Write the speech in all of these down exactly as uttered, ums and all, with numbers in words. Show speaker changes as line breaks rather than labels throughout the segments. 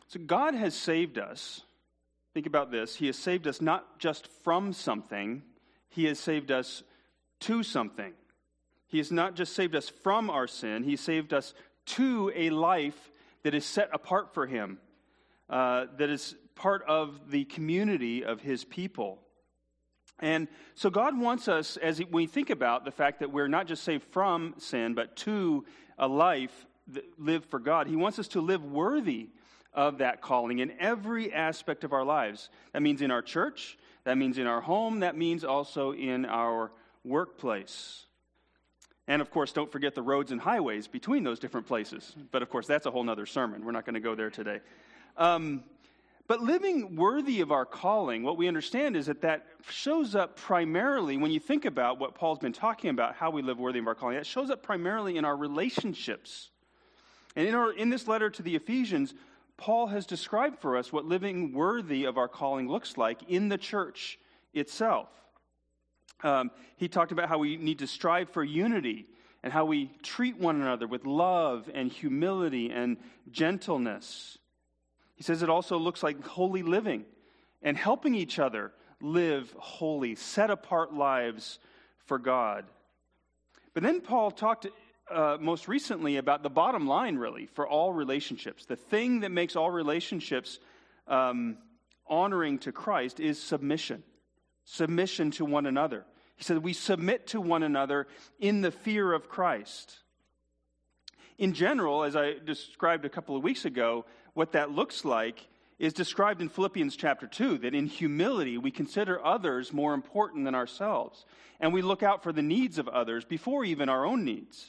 So God has saved us. Think about this. He has saved us not just from something, he has saved us to something. He has not just saved us from our sin, he saved us to a life that is set apart for him, uh, that is part of the community of his people. And so God wants us, as we think about the fact that we're not just saved from sin, but to a life that lived for God, he wants us to live worthy of that calling in every aspect of our lives. That means in our church, that means in our home, that means also in our workplace. And of course, don't forget the roads and highways between those different places. But of course, that's a whole other sermon. We're not going to go there today. Um, but living worthy of our calling, what we understand is that that shows up primarily, when you think about what Paul's been talking about, how we live worthy of our calling, that shows up primarily in our relationships. And in, our, in this letter to the Ephesians, Paul has described for us what living worthy of our calling looks like in the church itself. Um, he talked about how we need to strive for unity and how we treat one another with love and humility and gentleness. He says it also looks like holy living and helping each other live holy, set-apart lives for God. But then Paul talked uh, most recently about the bottom line, really, for all relationships. The thing that makes all relationships um, honoring to Christ is submission. Submission to one another. He said we submit to one another in the fear of Christ. In general, as I described a couple of weeks ago, what that looks like is described in Philippians chapter two, that in humility we consider others more important than ourselves, and we look out for the needs of others before even our own needs.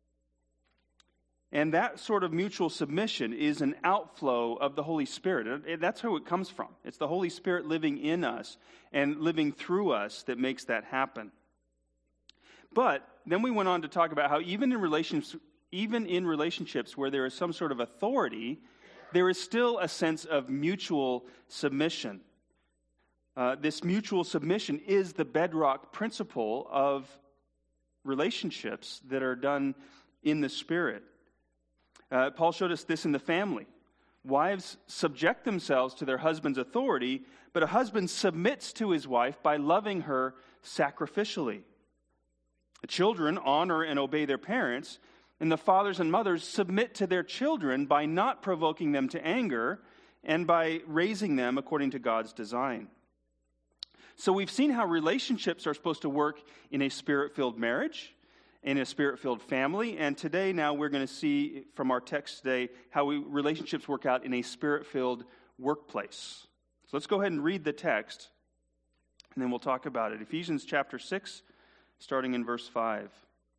And that sort of mutual submission is an outflow of the Holy Spirit. That's who it comes from. It's the Holy Spirit living in us and living through us that makes that happen. But then we went on to talk about how even in relationships, even in relationships where there is some sort of authority, there is still a sense of mutual submission. Uh, this mutual submission is the bedrock principle of relationships that are done in the Spirit. Uh, Paul showed us this in the family. Wives subject themselves to their husband's authority, but a husband submits to his wife by loving her sacrificially. The children honor and obey their parents, and the fathers and mothers submit to their children by not provoking them to anger and by raising them according to God's design. So we've seen how relationships are supposed to work in a spirit-filled marriage, in a spirit-filled family, and today now we're going to see from our text today how we, relationships work out in a spirit-filled workplace. So let's go ahead and read the text, and then we'll talk about it. Ephesians chapter six, starting in verse five.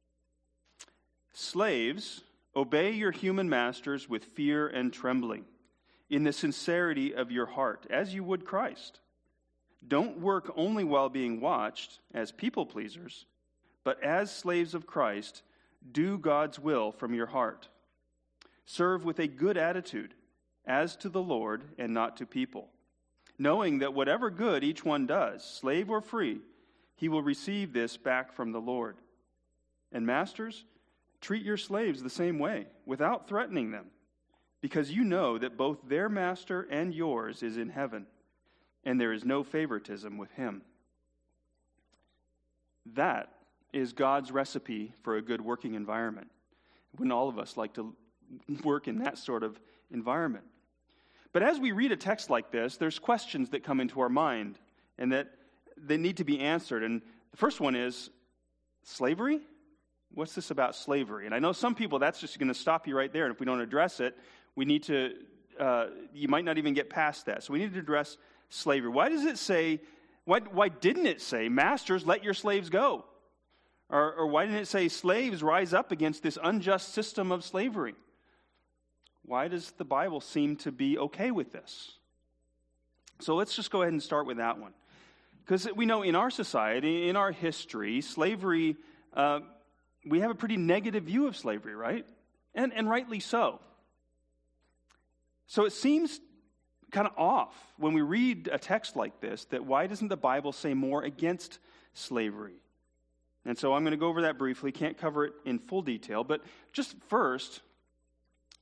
Slaves, obey your human masters with fear and trembling, in the sincerity of your heart, as you would Christ. Don't work only while being watched, as people-pleasers, but as slaves of Christ, do God's will from your heart. Serve with a good attitude, as to the Lord and not to people, knowing that whatever good each one does, slave or free, he will receive this back from the Lord. And masters, treat your slaves the same way, without threatening them, because you know that both their master and yours is in heaven, and there is no favoritism with him. That is God's recipe for a good working environment. Wouldn't all of us like to work in that sort of environment? But as we read a text like this, there's questions that come into our mind and that they need to be answered. And the first one is, slavery? What's this about slavery? And I know some people, that's just going to stop you right there. And if we don't address it, we need to, uh, you might not even get past that. So we need to address slavery. Why does it say, why, why didn't it say, masters, let your slaves go? Or, or why didn't it say, slaves, rise up against this unjust system of slavery? Why does the Bible seem to be okay with this? So let's just go ahead and start with that one. Because we know in our society, in our history, slavery, uh, we have a pretty negative view of slavery, right? And, and rightly so. So it seems kind of off when we read a text like this, that why doesn't the Bible say more against slavery? And so I'm going to go over that briefly. Can't cover it in full detail. But just first,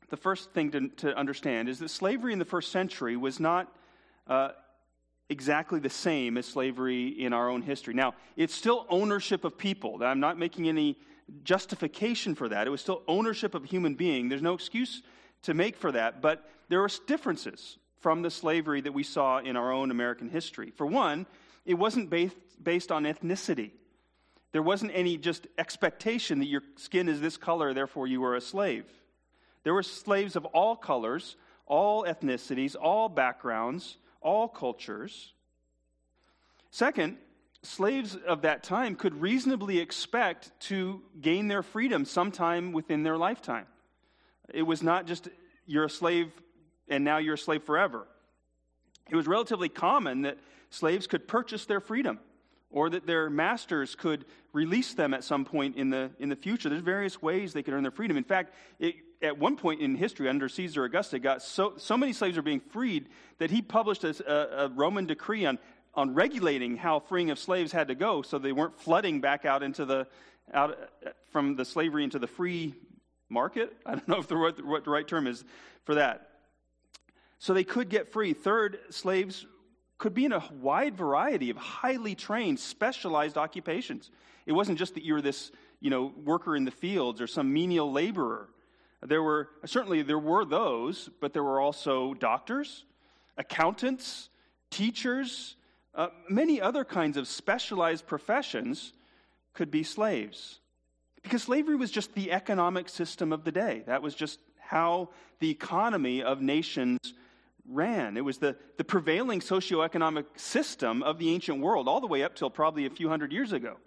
the first thing to, to understand is that slavery in the first century was not uh, exactly the same as slavery in our own history. Now, it's still ownership of people. I'm not making any justification for that. It was still ownership of a human being. There's no excuse to make for that, but there are differences from the slavery that we saw in our own American history. For one, it wasn't based, based on ethnicity. There wasn't any just expectation that your skin is this color, therefore you were a slave. There were slaves of all colors, all ethnicities, all backgrounds, all cultures. Second, slaves of that time could reasonably expect to gain their freedom sometime within their lifetime. It was not just you're a slave and now you're a slave forever. It was relatively common that slaves could purchase their freedom, or that their masters could release them at some point in the in the future. There's various ways they could earn their freedom. In fact, it, at one point in history, under Caesar Augustus, got so so many slaves were being freed that he published a, a, a Roman decree on on regulating how freeing of slaves had to go, so they weren't flooding back out into the out from the slavery into the free market. I don't know if the what, what the right term is for that. So they could get free. Third, slaves could be in a wide variety of highly trained, specialized occupations. It wasn't just that you were this, you know, worker in the fields or some menial laborer. There were, certainly there were those, but there were also doctors, accountants, teachers, uh, many other kinds of specialized professions could be slaves. Because slavery was just the economic system of the day. That was just how the economy of nations ran. It was the, the prevailing socioeconomic system of the ancient world, all the way up till probably a few hundred years ago.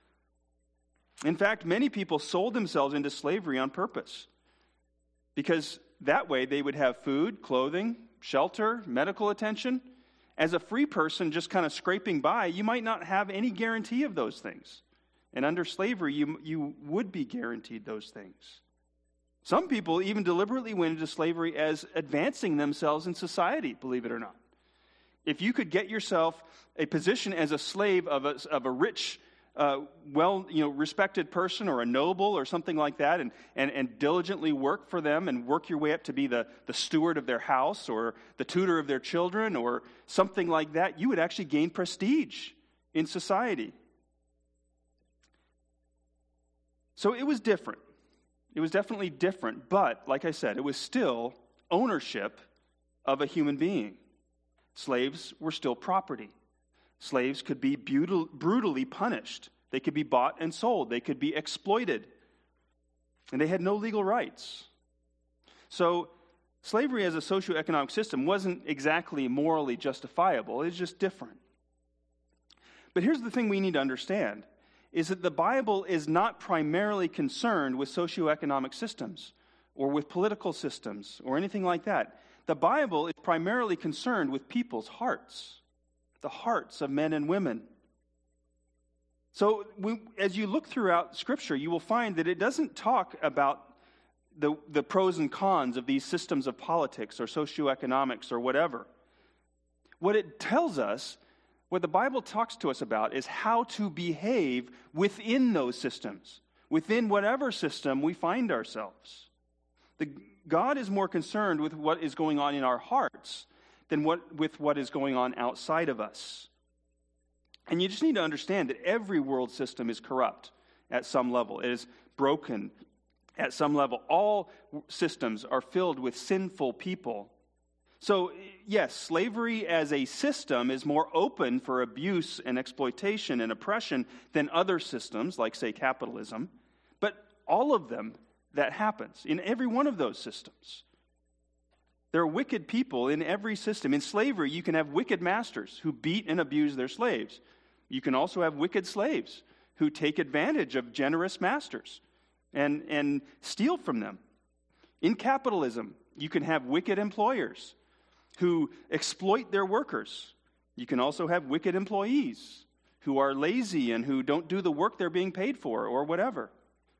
In fact, many people sold themselves into slavery on purpose, because that way they would have food, clothing, shelter, medical attention. As a free person just kind of scraping by, you might not have any guarantee of those things. And under slavery, you, you would be guaranteed those things. Some people even deliberately went into slavery as advancing themselves in society, believe it or not. If you could get yourself a position as a slave of a, of a rich, uh, well, you know, respected person or a noble or something like that, and, and, and diligently work for them and work your way up to be the, the steward of their house or the tutor of their children or something like that, you would actually gain prestige in society. So it was different. It was definitely different, but like I said, it was still ownership of a human being. Slaves were still property. Slaves could be brutal, brutally punished. They could be bought and sold. They could be exploited. And they had no legal rights. So slavery as a socioeconomic system wasn't exactly morally justifiable. It's just different. But here's the thing we need to understand, is that the Bible is not primarily concerned with socioeconomic systems or with political systems or anything like that. The Bible is primarily concerned with people's hearts, the hearts of men and women. So we, as you look throughout Scripture, you will find that it doesn't talk about the, the pros and cons of these systems of politics or socioeconomics or whatever. What it tells us, what the Bible talks to us about, is how to behave within those systems, within whatever system we find ourselves. The, God is more concerned with what is going on in our hearts than what, with what is going on outside of us. And you just need to understand that every world system is corrupt at some level. It is broken at some level. All systems are filled with sinful people. So, yes, slavery as a system is more open for abuse and exploitation and oppression than other systems, like, say, capitalism. But all of them, that happens in every one of those systems. There are wicked people in every system. In slavery, you can have wicked masters who beat and abuse their slaves. You can also have wicked slaves who take advantage of generous masters and, and steal from them. In capitalism, you can have wicked employers who exploit their workers. You can also have wicked employees who are lazy and who don't do the work they're being paid for or whatever.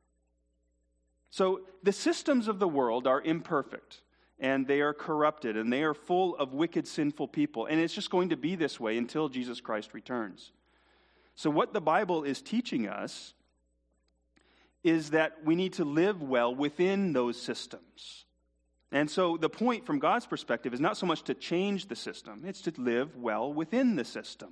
So the systems of the world are imperfect, and they are corrupted, and they are full of wicked, sinful people. And it's just going to be this way until Jesus Christ returns. So what the Bible is teaching us is that we need to live well within those systems. And so the point from God's perspective is not so much to change the system, it's to live well within the system.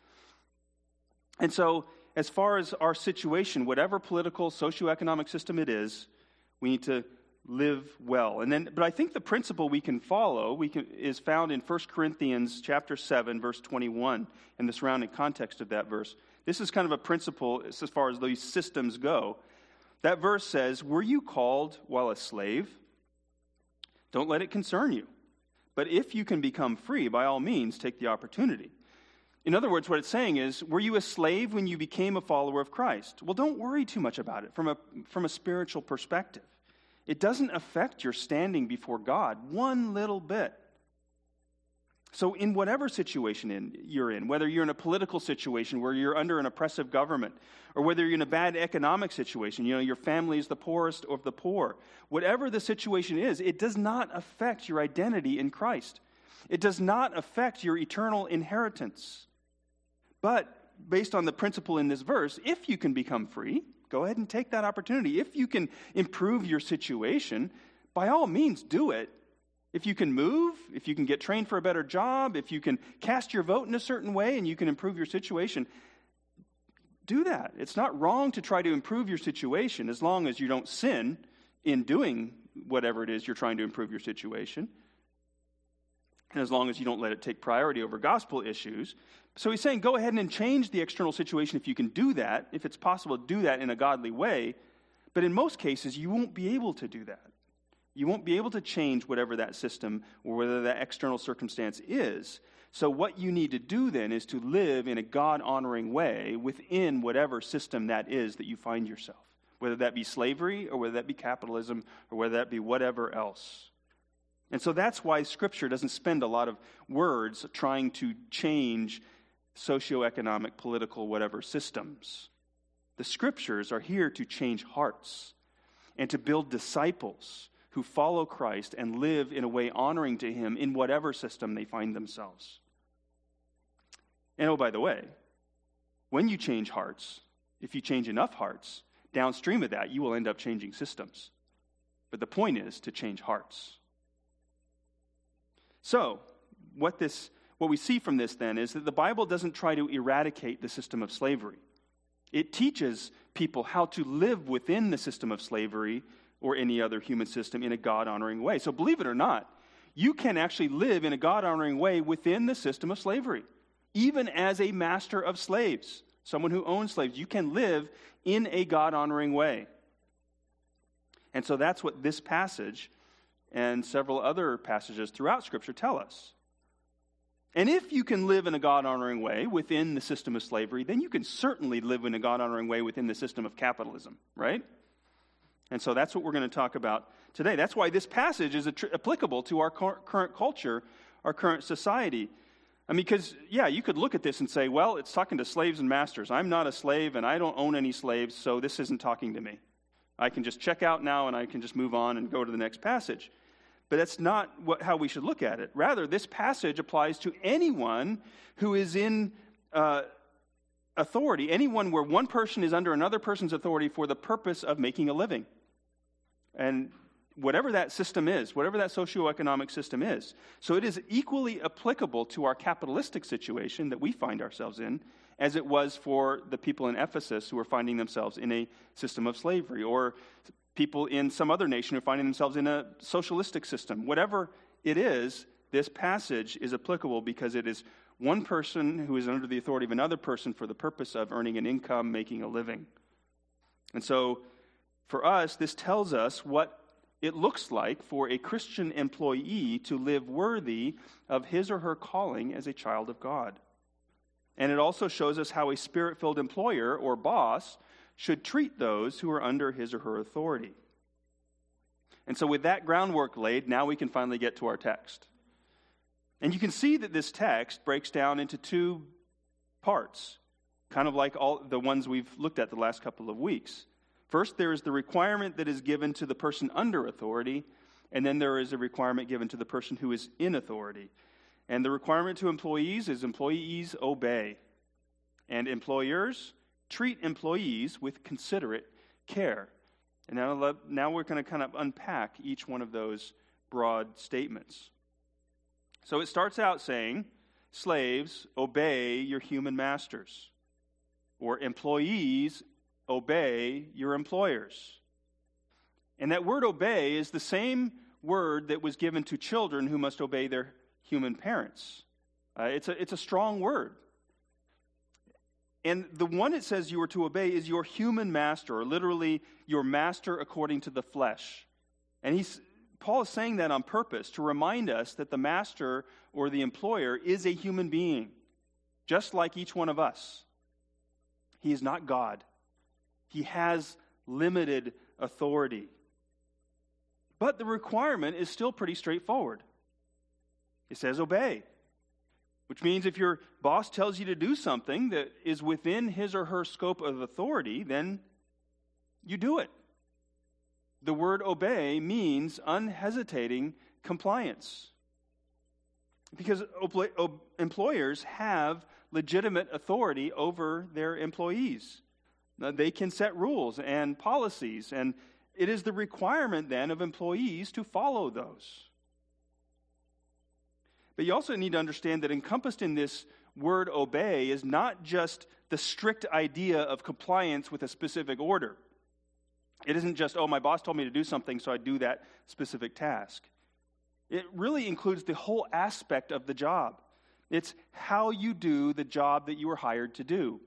And so as far as our situation, whatever political, socioeconomic system it is, we need to live well. And then, but I think the principle we can follow we can, is found in First Corinthians chapter seven, verse twenty-one, and the surrounding context of that verse. This is kind of a principle as far as these systems go. That verse says, "Were you called while a slave? Don't let it concern you. But if you can become free, by all means, take the opportunity." In other words, what it's saying is, were you a slave when you became a follower of Christ? Well, don't worry too much about it from a, from a spiritual perspective. It doesn't affect your standing before God one little bit. So in whatever situation in, you're in, whether you're in a political situation where you're under an oppressive government, or whether you're in a bad economic situation, you know, your family is the poorest of the poor, whatever the situation is, it does not affect your identity in Christ. It does not affect your eternal inheritance. But based on the principle in this verse, if you can become free, go ahead and take that opportunity. If you can improve your situation, by all means do it. If you can move, if you can get trained for a better job, if you can cast your vote in a certain way and you can improve your situation, do that. It's not wrong to try to improve your situation as long as you don't sin in doing whatever it is you're trying to improve your situation. And as long as you don't let it take priority over gospel issues. So he's saying go ahead and change the external situation if you can do that, if it's possible to do that in a godly way. But in most cases, you won't be able to do that. You won't be able to change whatever that system or whether that external circumstance is. So what you need to do then is to live in a God-honoring way within whatever system that is that you find yourself, whether that be slavery or whether that be capitalism or whether that be whatever else. And so that's why Scripture doesn't spend a lot of words trying to change socioeconomic, political, whatever systems. The Scriptures are here to change hearts and to build disciples who follow Christ and live in a way honoring to Him in whatever system they find themselves. And oh, by the way, when you change hearts, if you change enough hearts, downstream of that, you will end up changing systems. But the point is to change hearts. So, what this, what we see from this then is that the Bible doesn't try to eradicate the system of slavery. It teaches people how to live within the system of slavery or any other human system in a God-honoring way. So believe it or not, you can actually live in a God-honoring way within the system of slavery. Even as a master of slaves, someone who owns slaves, you can live in a God-honoring way. And so that's what this passage and several other passages throughout Scripture tell us. And if you can live in a God-honoring way within the system of slavery, then you can certainly live in a God-honoring way within the system of capitalism, right? And so that's what we're going to talk about today. That's why this passage is att- applicable to our cur- current culture, our current society. I mean, because, yeah, you could look at this and say, well, it's talking to slaves and masters. I'm not a slave and I don't own any slaves, so this isn't talking to me. I can just check out now and I can just move on and go to the next passage. But that's not what, how we should look at it. Rather, this passage applies to anyone who is in uh, authority, anyone where one person is under another person's authority for the purpose of making a living. And whatever that system is, whatever that socioeconomic system is. So it is equally applicable to our capitalistic situation that we find ourselves in as it was for the people in Ephesus who were finding themselves in a system of slavery, or people in some other nation who are finding themselves in a socialistic system. Whatever it is, this passage is applicable because it is one person who is under the authority of another person for the purpose of earning an income, making a living. And so for us, this tells us what it looks like for a Christian employee to live worthy of his or her calling as a child of God. And it also shows us how a Spirit-filled employer or boss should treat those who are under his or her authority. And so with that groundwork laid, now we can finally get to our text. And you can see that this text breaks down into two parts, kind of like all the ones we've looked at the last couple of weeks. First, there is the requirement that is given to the person under authority, and then there is a requirement given to the person who is in authority. And the requirement to employees is employees obey, and employers treat employees with considerate care. And now, now we're going to kind of unpack each one of those broad statements. So it starts out saying, slaves, obey your human masters. Or employees, obey your employers. And that word obey is the same word that was given to children who must obey their human parents. Uh, it's a, it's a strong word. And the one it says you are to obey is your human master, or literally your master according to the flesh. And he's, Paul is saying that on purpose to remind us that the master or the employer is a human being, just like each one of us. He is not God. He has limited authority. But the requirement is still pretty straightforward. It says obey, which means if your boss tells you to do something that is within his or her scope of authority, then you do it. The word obey means unhesitating compliance. Because employers have legitimate authority over their employees. They can set rules and policies, and it is the requirement then of employees to follow those. But you also need to understand that encompassed in this word obey is not just the strict idea of compliance with a specific order. It isn't just, oh, my boss told me to do something, so I do that specific task. It really includes the whole aspect of the job. It's how you do the job that you were hired to do.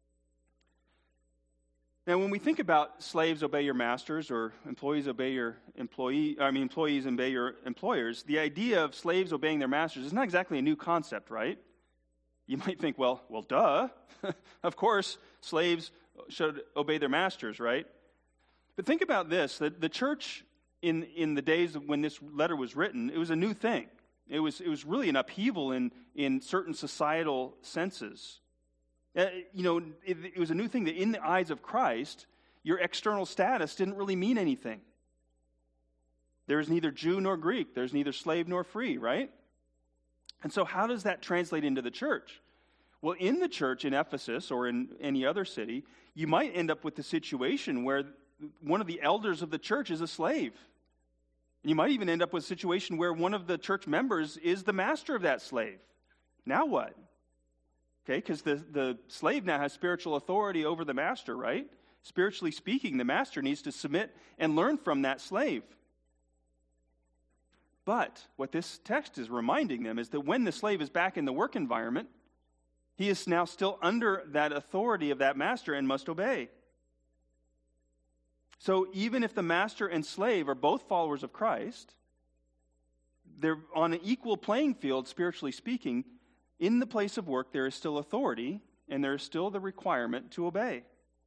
Now, when we think about slaves obey your masters or employees obey your employee, I mean employees obey your employers, the idea of slaves obeying their masters is not exactly a new concept, right? You might think, well, well, duh. Of course, slaves should obey their masters, right? But think about this, that the church in, in the days when this letter was written, it was a new thing. It was, it was really an upheaval in, in certain societal senses. Uh, you know, it, it was a new thing that in the eyes of Christ, your external status didn't really mean anything. There's neither Jew nor Greek. There's neither slave nor free, right? And so how does that translate into the church? Well, in the church in Ephesus or in any other city, you might end up with the situation where one of the elders of the church is a slave. You might even end up with a situation where one of the church members is the master of that slave. Now what? Okay, because the, the slave now has spiritual authority over the master, right? Spiritually speaking, the master needs to submit and learn from that slave. But what this text is reminding them is that when the slave is back in the work environment, he is now still under that authority of that master and must obey. So even if the master and slave are both followers of Christ, they're on an equal playing field, spiritually speaking. In the place of work, there is still authority, and there is still the requirement to obey.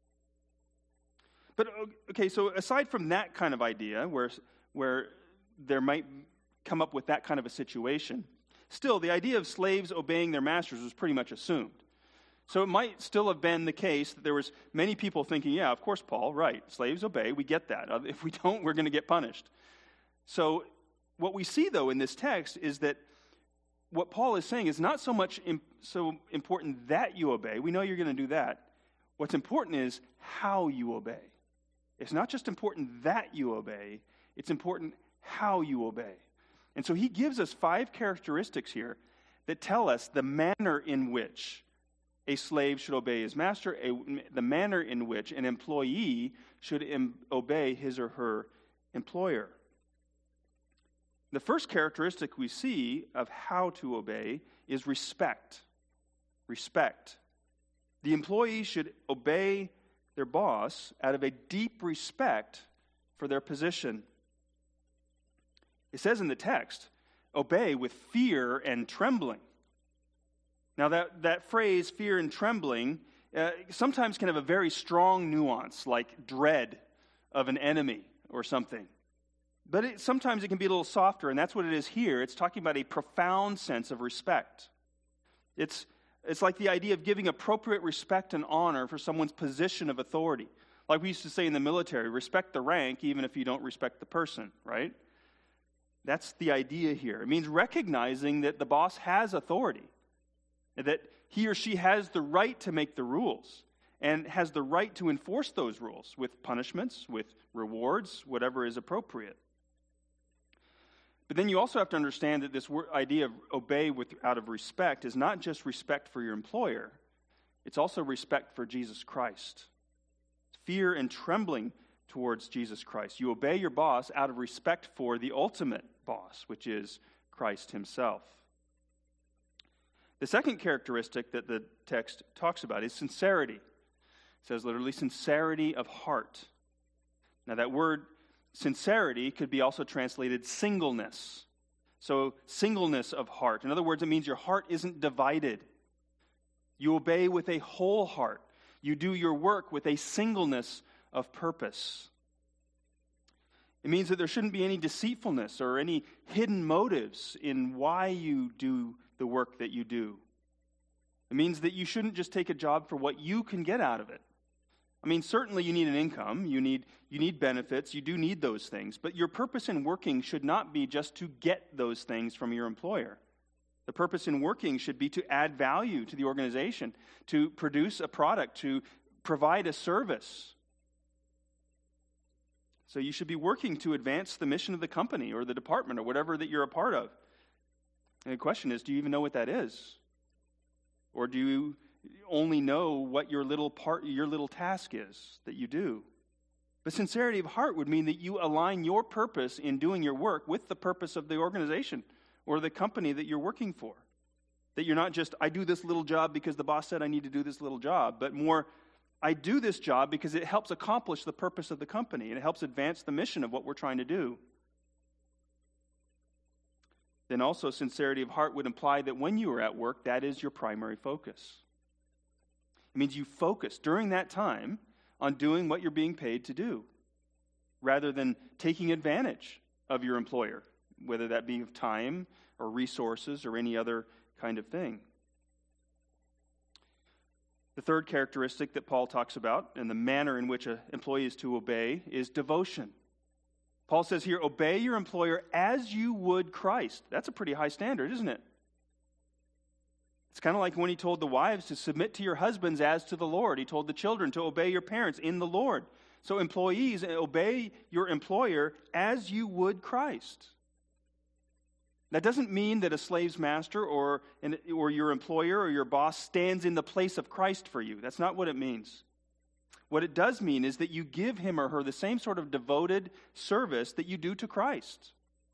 But, okay, so aside from that kind of idea, where, where there might come up with that kind of a situation, still, the idea of slaves obeying their masters was pretty much assumed. So it might still have been the case that there was many people thinking, yeah, of course, Paul, right, slaves obey, we get that. If we don't, we're going to get punished. So what we see, though, in this text is that what Paul is saying is not so much imp- so important that you obey. We know you're going to do that. What's important is how you obey. It's not just important that you obey. It's important how you obey. And so he gives us five characteristics here that tell us the manner in which a slave should obey his master, a, the manner in which an employee should im- obey his or her employer. The first characteristic we see of how to obey is respect. Respect. The employee should obey their boss out of a deep respect for their position. It says in the text, obey with fear and trembling. Now that, that phrase, fear and trembling, uh, sometimes can have a very strong nuance, like dread of an enemy or something. But it, sometimes it can be a little softer, and that's what it is here. It's talking about a profound sense of respect. It's, it's like the idea of giving appropriate respect and honor for someone's position of authority. Like we used to say in the military, respect the rank even if you don't respect the person, right? That's the idea here. It means recognizing that the boss has authority, that he or she has the right to make the rules, and has the right to enforce those rules with punishments, with rewards, whatever is appropriate. But then you also have to understand that this idea of obey with, out of respect is not just respect for your employer. It's also respect for Jesus Christ. Fear and trembling towards Jesus Christ. You obey your boss out of respect for the ultimate boss, which is Christ himself. The second characteristic that the text talks about is sincerity. It says literally sincerity of heart. Now that word sincerity could be also translated singleness. So singleness of heart. In other words, it means your heart isn't divided. You obey with a whole heart. You do your work with a singleness of purpose. It means that there shouldn't be any deceitfulness or any hidden motives in why you do the work that you do. It means that you shouldn't just take a job for what you can get out of it. I mean, certainly you need an income, you need you need benefits, you do need those things, but your purpose in working should not be just to get those things from your employer. The purpose in working should be to add value to the organization, to produce a product, to provide a service. So you should be working to advance the mission of the company or the department or whatever that you're a part of. And the question is, do you even know what that is? Or do you only know what your little part, your little task is that you do? But sincerity of heart would mean that you align your purpose in doing your work with the purpose of the organization or the company that you're working for. That you're not just, I do this little job because the boss said I need to do this little job, but more, I do this job because it helps accomplish the purpose of the company and it helps advance the mission of what we're trying to do. Then also sincerity of heart would imply that when you are at work, that is your primary focus. It means you focus during that time on doing what you're being paid to do, rather than taking advantage of your employer, whether that be of time or resources or any other kind of thing. The third characteristic that Paul talks about, and the manner in which an employee is to obey, is devotion. Paul says here, obey your employer as you would Christ. That's a pretty high standard, isn't it? It's kind of like when he told the wives to submit to your husbands as to the Lord. He told the children to obey your parents in the Lord. So employees, obey your employer as you would Christ. That doesn't mean that a slave's master or, an, or your employer or your boss stands in the place of Christ for you. That's not what it means. What it does mean is that you give him or her the same sort of devoted service that you do to Christ.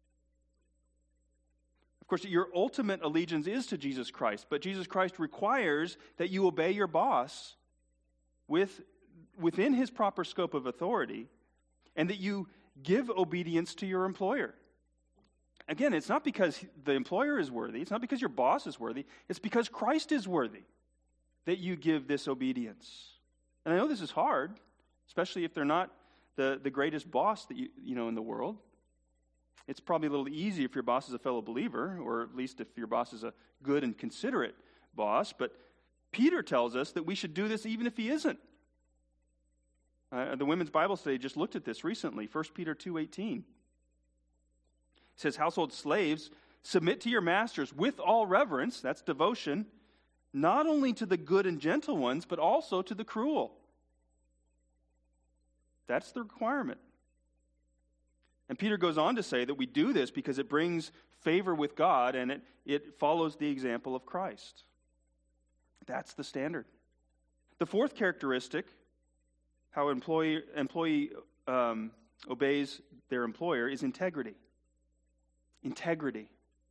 Of course, your ultimate allegiance is to Jesus Christ, but Jesus Christ requires that you obey your boss with, within his proper scope of authority, and that you give obedience to your employer. Again, it's not because the employer is worthy, it's not because your boss is worthy, it's because Christ is worthy that you give this obedience. And I know this is hard, especially if they're not the, the greatest boss that you, you know in the world. It's probably a little easy if your boss is a fellow believer, or at least if your boss is a good and considerate boss. But Peter tells us that we should do this even if he isn't. Uh, the Women's Bible Study just looked at this recently, First Peter two eighteen. It says, household slaves, submit to your masters with all reverence, that's devotion, not only to the good and gentle ones, but also to the cruel. That's the requirement. And Peter goes on to say that we do this because it brings favor with God and it, it follows the example of Christ. That's the standard. The fourth characteristic, how employee, employee um, obeys their employer, is integrity. Integrity.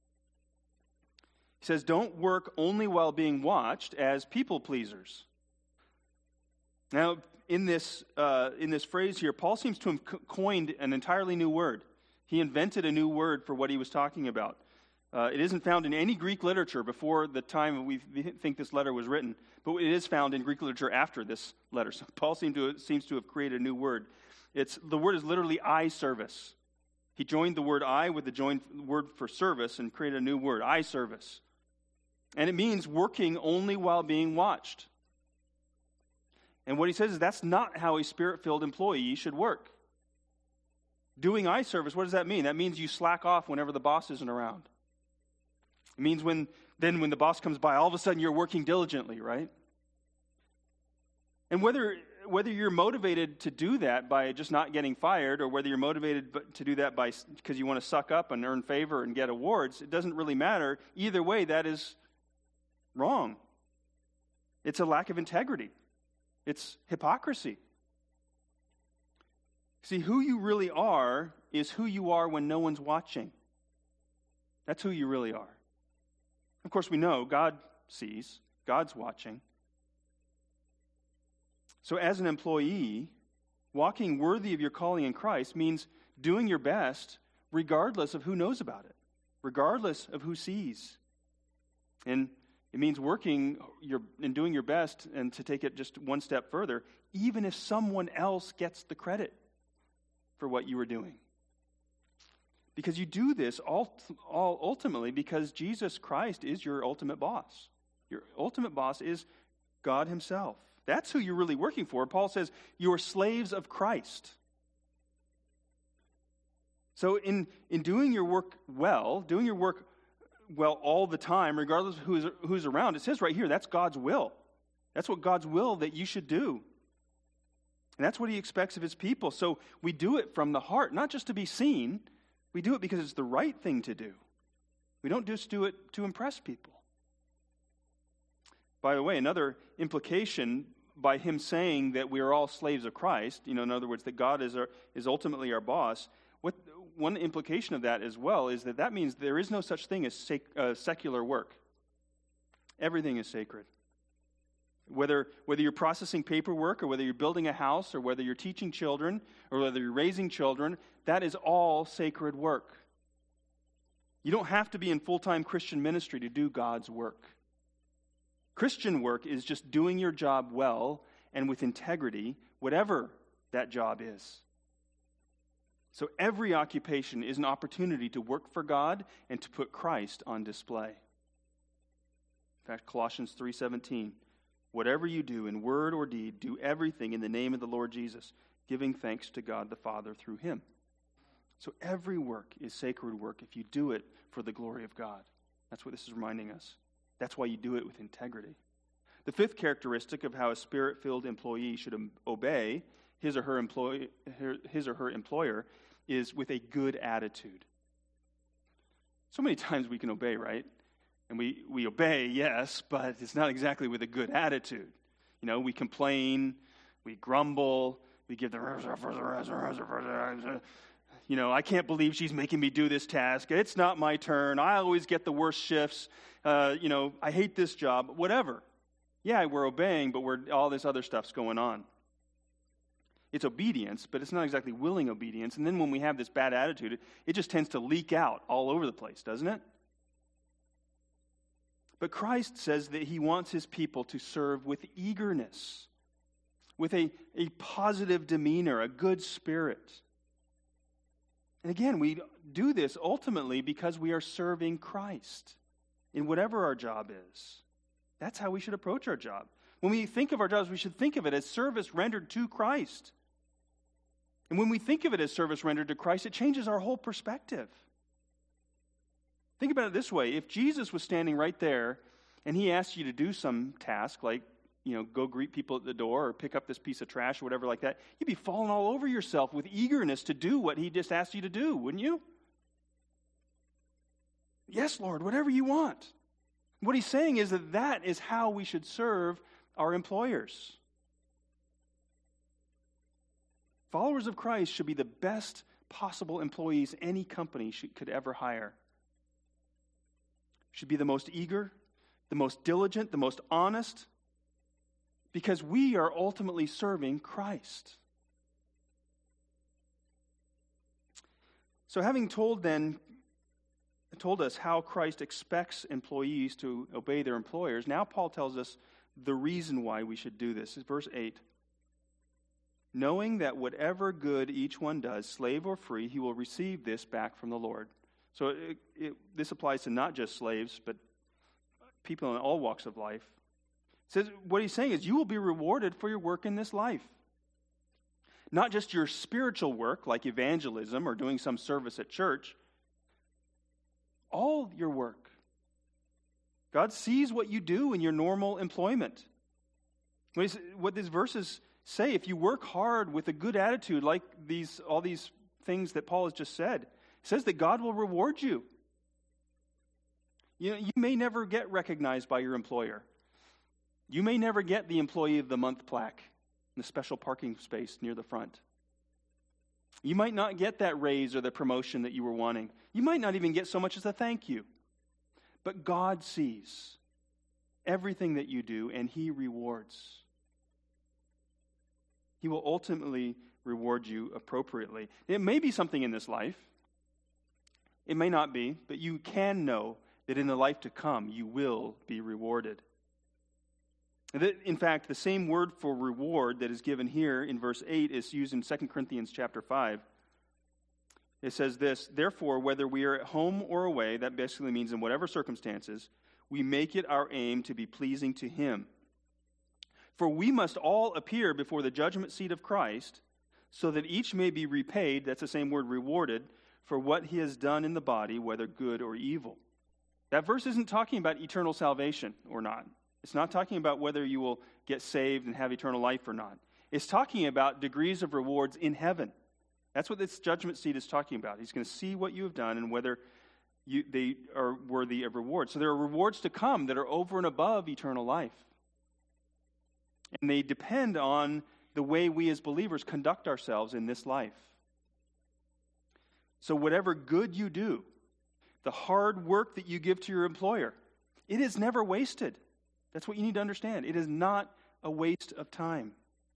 He says, don't work only while being watched as people pleasers. Now, in this uh, in this phrase here, Paul seems to have coined an entirely new word. He invented a new word for what he was talking about. Uh, it isn't found in any Greek literature before the time we think this letter was written, but it is found in Greek literature after this letter. So Paul seemed to, seems to have created a new word. It's the word is literally eye service. He joined the word eye with the joined word for service and created a new word, eye service. And it means working only while being watched. And what he says is that's not how a spirit-filled employee should work. Doing eye service, what does that mean? That means you slack off whenever the boss isn't around. It means when then when the boss comes by, all of a sudden you're working diligently, right? And whether whether you're motivated to do that by just not getting fired, or whether you're motivated to do that by because you want to suck up and earn favor and get awards, it doesn't really matter. Either way, that is wrong. It's a lack of integrity. It's hypocrisy. See, who you really are is who you are when no one's watching. That's who you really are. Of course, we know God sees, God's watching. So as an employee, walking worthy of your calling in Christ means doing your best regardless of who knows about it, regardless of who sees. And it means working your, and doing your best, and to take it just one step further, even if someone else gets the credit for what you were doing. Because you do this all, all ultimately because Jesus Christ is your ultimate boss. Your ultimate boss is God himself. That's who you're really working for. Paul says you're slaves of Christ. So in, in doing your work well, doing your work well all the time, regardless of who's, who's around, it says right here, that's God's will. That's what God's will that you should do. And that's what he expects of his people. So we do it from the heart, not just to be seen. We do it because it's the right thing to do. We don't just do it to impress people. By the way, another implication by him saying that we are all slaves of Christ, you know, in other words, that God is our, is ultimately our boss, what one implication of that as well is that that means there is no such thing as sec, uh, secular work. Everything is sacred. Whether, whether you're processing paperwork, or whether you're building a house, or whether you're teaching children, or whether you're raising children, that is all sacred work. You don't have to be in full-time Christian ministry to do God's work. Christian work is just doing your job well and with integrity, whatever that job is. So every occupation is an opportunity to work for God and to put Christ on display. In fact, Colossians three seventeen, whatever you do in word or deed, do everything in the name of the Lord Jesus, giving thanks to God the Father through him. So every work is sacred work if you do it for the glory of God. That's what this is reminding us. That's why you do it with integrity. The fifth characteristic of how a spirit-filled employee should obey his or her employ, his or her employer is with a good attitude. So many times we can obey, right? And we, we obey, yes, but it's not exactly with a good attitude. You know, we complain, we grumble, we give the, you know, I can't believe she's making me do this task. It's not my turn. I always get the worst shifts. Uh, you know, I hate this job. Whatever. Yeah, we're obeying, but we're all this other stuff's going on. It's obedience, but it's not exactly willing obedience. And then when we have this bad attitude, it, it just tends to leak out all over the place, doesn't it? But Christ says that he wants his people to serve with eagerness, with a, a positive demeanor, a good spirit. And again, we do this ultimately because we are serving Christ in whatever our job is. That's how we should approach our job. When we think of our jobs, we should think of it as service rendered to Christ. And when we think of it as service rendered to Christ, it changes our whole perspective. Think about it this way. If Jesus was standing right there and he asked you to do some task like, you know, go greet people at the door or pick up this piece of trash or whatever like that, you'd be falling all over yourself with eagerness to do what he just asked you to do, wouldn't you? Yes, Lord, whatever you want. What he's saying is that that is how we should serve our employers. Followers of Christ should be the best possible employees any company should, could ever hire. Should be the most eager, the most diligent, the most honest, because we are ultimately serving Christ. So having told then, told us how Christ expects employees to obey their employers, now Paul tells us the reason why we should do this. It's verse eight. Knowing that whatever good each one does, slave or free, he will receive this back from the Lord. So it, it, this applies to not just slaves, but people in all walks of life. It says, what he's saying is you will be rewarded for your work in this life. Not just your spiritual work, like evangelism or doing some service at church. All your work. God sees what you do in your normal employment. What these verses say, if you work hard with a good attitude, like these all these things that Paul has just said, he says that God will reward you. You know, you may never get recognized by your employer. You may never get the Employee of the Month plaque in the special parking space near the front. You might not get that raise or the promotion that you were wanting. You might not even get so much as a thank you. But God sees everything that you do, and He rewards. He will ultimately reward you appropriately. It may be something in this life. It may not be, but you can know that in the life to come, you will be rewarded. In fact, the same word for reward that is given here in verse eight is used in Second Corinthians chapter five. It says this, therefore, whether we are at home or away, that basically means in whatever circumstances, we make it our aim to be pleasing to Him. For we must all appear before the judgment seat of Christ, so that each may be repaid, that's the same word, rewarded, for what he has done in the body, whether good or evil. That verse isn't talking about eternal salvation or not. It's not talking about whether you will get saved and have eternal life or not. It's talking about degrees of rewards in heaven. That's what this judgment seat is talking about. He's going to see what you have done and whether you, they are worthy of reward. So there are rewards to come that are over and above eternal life. And they depend on the way we as believers conduct ourselves in this life. So whatever good you do, the hard work that you give to your employer, it is never wasted. That's what you need to understand. It is not a waste of time.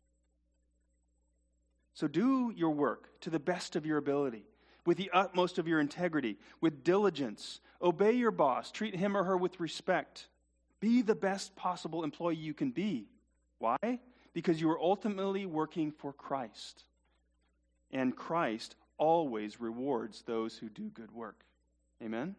So do your work to the best of your ability, with the utmost of your integrity, with diligence. Obey your boss. Treat him or her with respect. Be the best possible employee you can be. Why? Because you are ultimately working for Christ. And Christ always rewards those who do good work. Amen?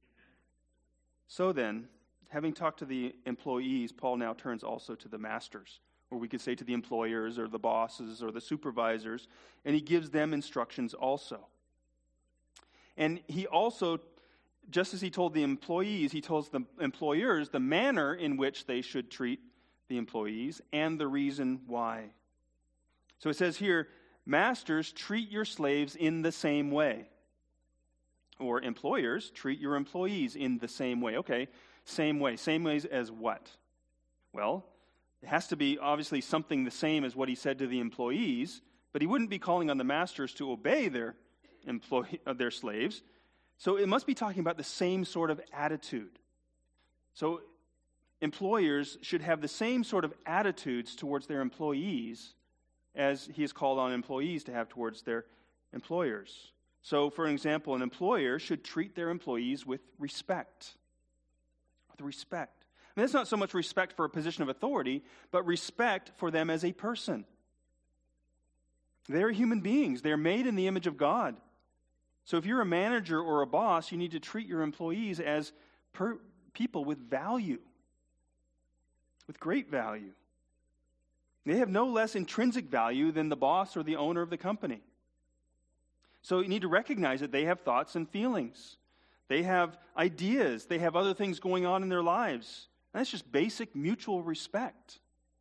So then, having talked to the employees, Paul now turns also to the masters, or we could say to the employers or the bosses or the supervisors, and he gives them instructions also. And he also, just as he told the employees, he tells the employers the manner in which they should treat the employees and the reason why. So it says here, masters, treat your slaves in the same way. Or employers, treat your employees in the same way. Okay. Same way. Same ways as what? Well, it has to be obviously something the same as what he said to the employees, but he wouldn't be calling on the masters to obey their employee, uh, their slaves. So it must be talking about the same sort of attitude. So employers should have the same sort of attitudes towards their employees as he has called on employees to have towards their employers. So, for example, an employer should treat their employees with respect. With respect. I mean, that's not so much respect for a position of authority, but respect for them as a person. They're human beings. They're made in the image of God. So if you're a manager or a boss, you need to treat your employees as per- people with value, with great value. They have no less intrinsic value than the boss or the owner of the company. So you need to recognize that they have thoughts and feelings. They have ideas. They have other things going on in their lives. And that's just basic mutual respect.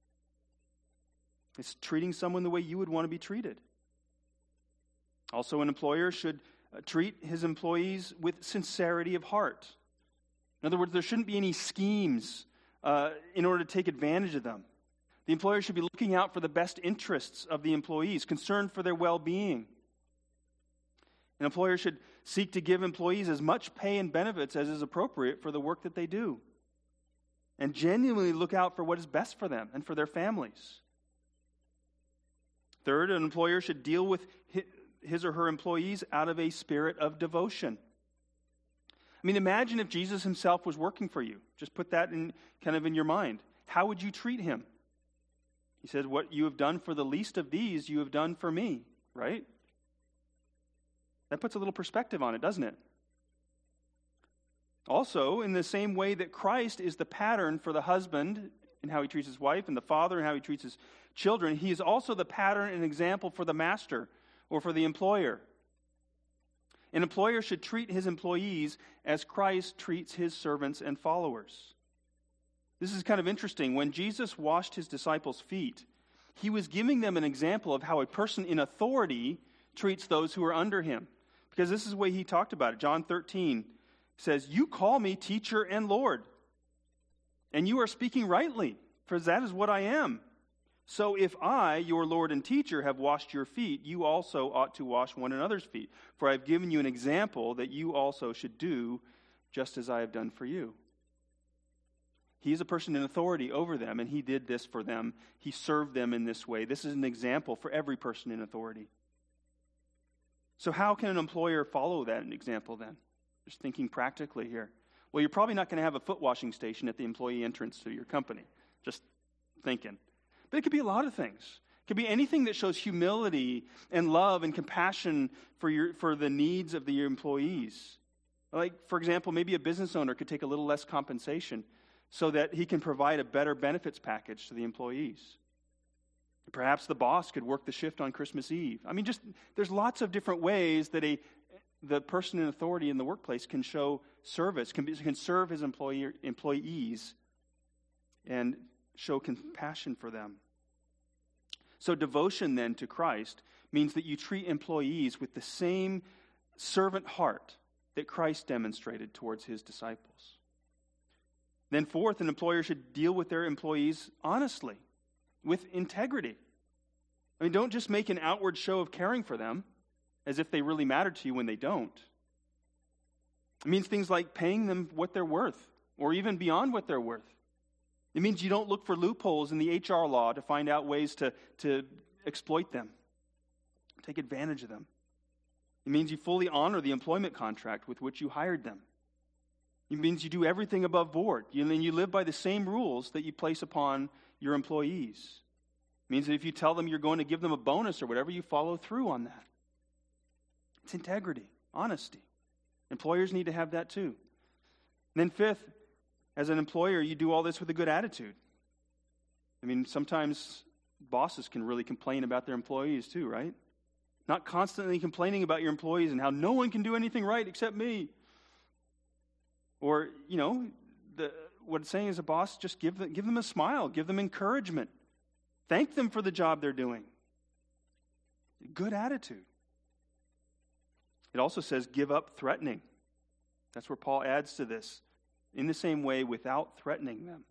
It's treating someone the way you would want to be treated. Also, an employer should treat his employees with sincerity of heart. In other words, there shouldn't be any schemes uh, in order to take advantage of them. The employer should be looking out for the best interests of the employees, concerned for their well-being. An employer should seek to give employees as much pay and benefits as is appropriate for the work that they do, and genuinely look out for what is best for them and for their families. Third, an employer should deal with his or her employees out of a spirit of devotion. I mean, imagine if Jesus himself was working for you. Just put that in kind of in your mind. How would you treat him? He said, what you have done for the least of these, you have done for me, right? That puts a little perspective on it, doesn't it? Also, in the same way that Christ is the pattern for the husband in how he treats his wife, and the father in how he treats his children, he is also the pattern and example for the master or for the employer. An employer should treat his employees as Christ treats his servants and followers. This is kind of interesting. When Jesus washed his disciples' feet, He was giving them an example of how a person in authority treats those who are under him. Because this is the way he talked about it. John thirteen says, "You call me teacher and Lord, and you are speaking rightly, for that is what I am. So if I, your Lord and teacher, have washed your feet, you also ought to wash one another's feet. For I have given you an example that you also should do just as I have done for you." He is a person in authority over them, and he did this for them. He served them in this way. This is an example for every person in authority. So how can an employer follow that example then? Just thinking practically here. Well, you're probably not going to have a foot washing station at the employee entrance to your company. Just thinking. But it could be a lot of things. It could be anything that shows humility and love and compassion for your for the needs of the employees. Like, for example, maybe a business owner could take a little less compensation so that he can provide a better benefits package to the employees. Perhaps the boss could work the shift on Christmas Eve. I mean, just there's lots of different ways that a the person in authority in the workplace can show service, can, be, can serve his employee, employees and show compassion for them. So devotion then to Christ means that you treat employees with the same servant heart that Christ demonstrated towards his disciples. Then fourth, an employer should deal with their employees honestly, with integrity. I mean, don't just make an outward show of caring for them as if they really matter to you when they don't. It means things like paying them what they're worth, or even beyond what they're worth. It means you don't look for loopholes in the H R law to find out ways to, to exploit them, take advantage of them. It means you fully honor the employment contract with which you hired them. It means you do everything above board. You, and you live by the same rules that you place upon your employees. It means that if you tell them you're going to give them a bonus or whatever, you follow through on that. It's integrity, honesty. Employers need to have that too. And then fifth, as an employer, you do all this with a good attitude. I mean, sometimes bosses can really complain about their employees too, right? Not constantly complaining about your employees and how no one can do anything right except me. Or, you know, the, what it's saying is a boss, just give them, give them a smile, give them encouragement. Thank them for the job they're doing. Good attitude. It also says give up threatening. That's where Paul adds to this. In the same way, without threatening them.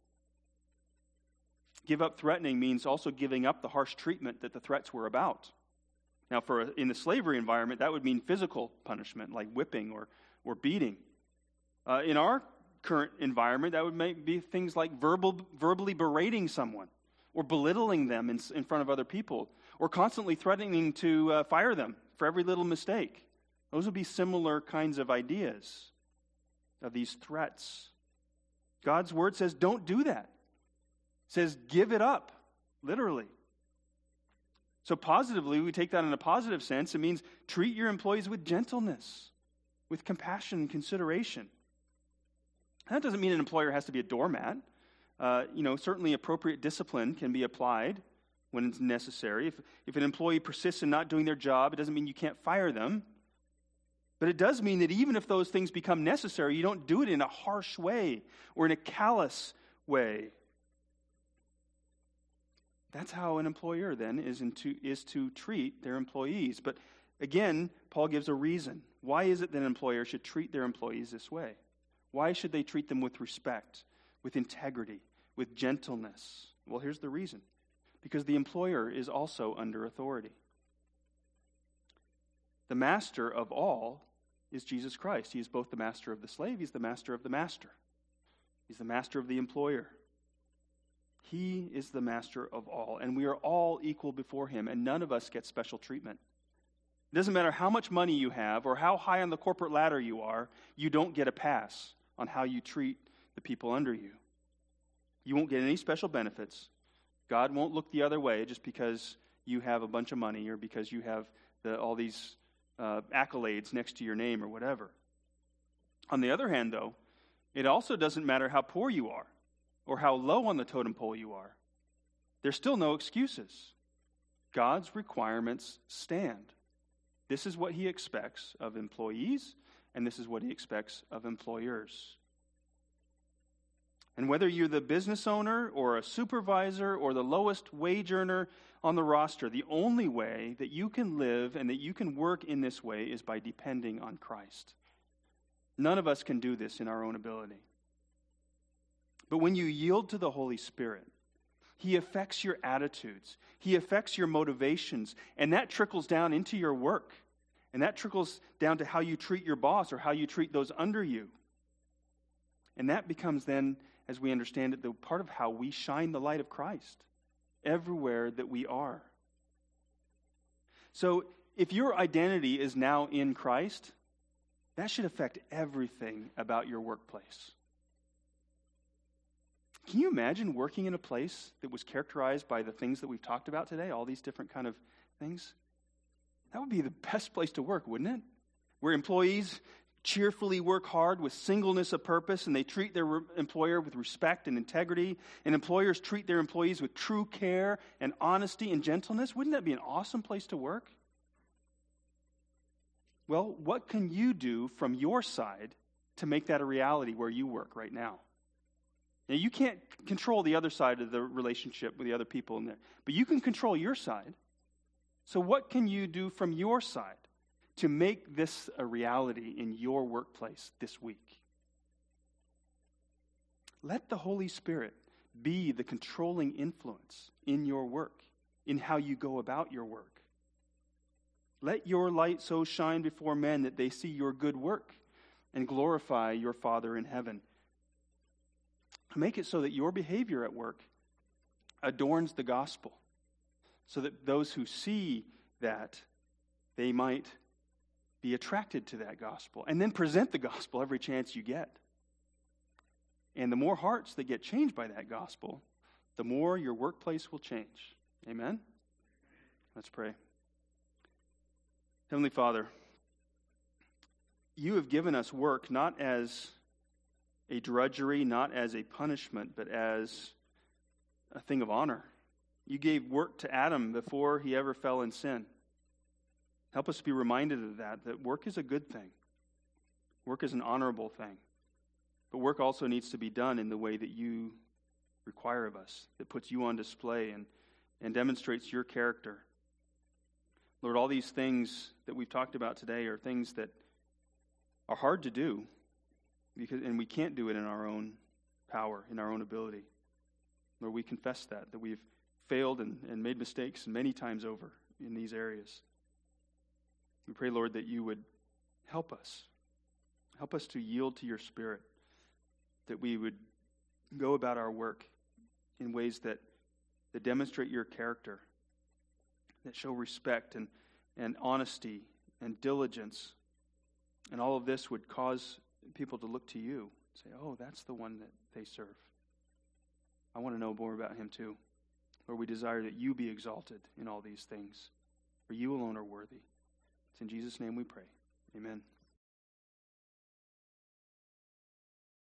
Give up threatening means also giving up the harsh treatment that the threats were about. Now, for a, in the slavery environment, that would mean physical punishment, like whipping or, or beating. Uh, in our current environment, that would make, be things like verbal, verbally berating someone, or belittling them in, in front of other people, or constantly threatening to uh, fire them for every little mistake. Those would be similar kinds of ideas of these threats. God's word says don't do that. It says give it up, literally. So positively, we take that in a positive sense. It means treat your employees with gentleness, with compassion and consideration. That doesn't mean an employer has to be a doormat. Uh, you know, certainly appropriate discipline can be applied when it's necessary. If, if an employee persists in not doing their job, it doesn't mean you can't fire them. But it does mean that even if those things become necessary, you don't do it in a harsh way or in a callous way. That's how an employer then is, into, is to treat their employees. But again, Paul gives a reason. Why is it that an employer should treat their employees this way? Why should they treat them with respect, with integrity, with gentleness? Well, here's the reason. Because the employer is also under authority. The master of all is Jesus Christ. He is both the master of the slave, he's the master of the master. He's the master of the employer. He is the master of all, and we are all equal before him, and none of us get special treatment. It doesn't matter how much money you have or how high on the corporate ladder you are, you don't get a pass on how you treat the people under you. You won't get any special benefits. God won't look the other way just because you have a bunch of money or because you have the, all these uh, accolades next to your name or whatever. On the other hand, though, it also doesn't matter how poor you are or how low on the totem pole you are. There's still no excuses. God's requirements stand. This is what he expects of employees, and this is what he expects of employers. And whether you're the business owner or a supervisor or the lowest wage earner on the roster, the only way that you can live and that you can work in this way is by depending on Christ. None of us can do this in our own ability. But when you yield to the Holy Spirit, He affects your attitudes. He affects your motivations. And that trickles down into your work. And that trickles down to how you treat your boss or how you treat those under you. And that becomes then, as we understand it, the part of how we shine the light of Christ everywhere that we are. So if your identity is now in Christ, that should affect everything about your workplace. Can you imagine working in a place that was characterized by the things that we've talked about today, all these different kind of things? That would be the best place to work, wouldn't it? Where employees cheerfully work hard with singleness of purpose, and they treat their re- employer with respect and integrity, and employers treat their employees with true care and honesty and gentleness. Wouldn't that be an awesome place to work? Well, what can you do from your side to make that a reality where you work right now? Now, you can't control the other side of the relationship with the other people in there, but you can control your side. So what can you do from your side to make this a reality in your workplace this week? Let the Holy Spirit be the controlling influence in your work, in how you go about your work. Let your light so shine before men that they see your good work and glorify your Father in heaven. Make it so that your behavior at work adorns the gospel, so that those who see that, they might be attracted to that gospel, and then present the gospel every chance you get. And the more hearts that get changed by that gospel, the more your workplace will change. Amen? Let's pray. Heavenly Father, you have given us work not as a drudgery, not as a punishment, but as a thing of honor. You gave work to Adam before he ever fell in sin. Help us to be reminded of that, that work is a good thing. Work is an honorable thing. But work also needs to be done in the way that you require of us, that puts you on display and, and demonstrates your character. Lord, all these things that we've talked about today are things that are hard to do, because and we can't do it in our own power, in our own ability. Lord, we confess that, that we've failed and, and made mistakes many times over in these areas. We pray, Lord, that you would help us. Help us to yield to your Spirit, that we would go about our work in ways that, that demonstrate your character, that show respect and, and honesty and diligence. And all of this would cause people to look to you and say, oh, that's the one that they serve. I want to know more about him too. Lord, we desire that you be exalted in all these things, for you alone are worthy. It's in Jesus' name we pray. Amen.